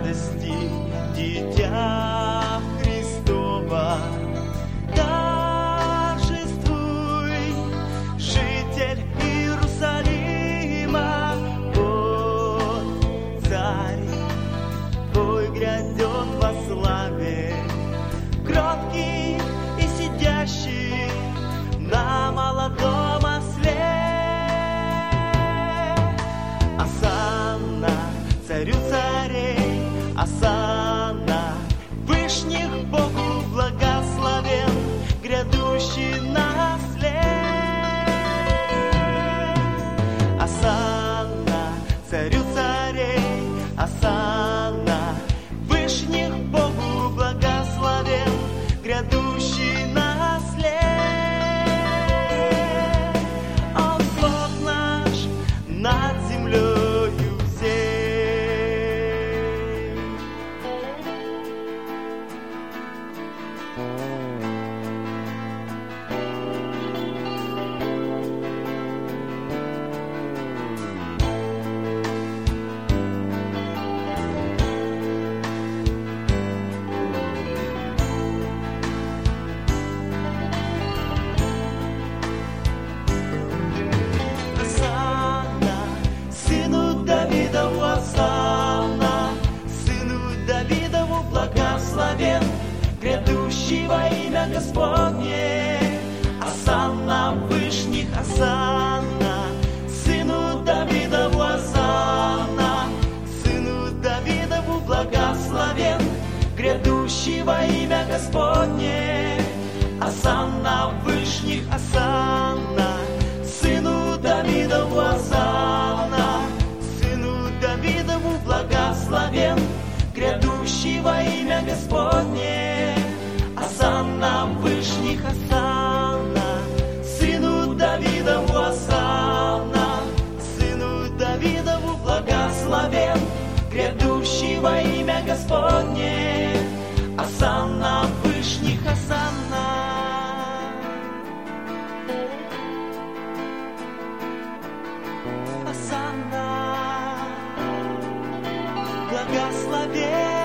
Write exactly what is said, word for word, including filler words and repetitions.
радости, дитя Христова. Торжествуй, житель Иерусалима, вот царь твой грядет во славе, кроткий и сидящий на молодом осле. Осанна царю царей, осанна вышних Богу благословен, грядущий на осле. Осанна царю царей, осанна вышних Богу благословен, грядущий на осле. Он Бог наш над землею всей. Осанна, сыну Давидову, осанна, сыну Давидову благословен, грядущий во имя Господне. Осанна вышних, осанна, сыну Давидову, осанна, сыну Давидову благословен, грядущий во имя Господне. Осанна вышних, осанна, сыну Давидову, осанна, сыну Давидову благословен, грядущий во имя Господне. Осанна вышних, осанна, сыну Давидову, осанна, сыну Давидову благословен, грядущий во имя Господне. Осанна вышних, осанна. Осанна, благословен.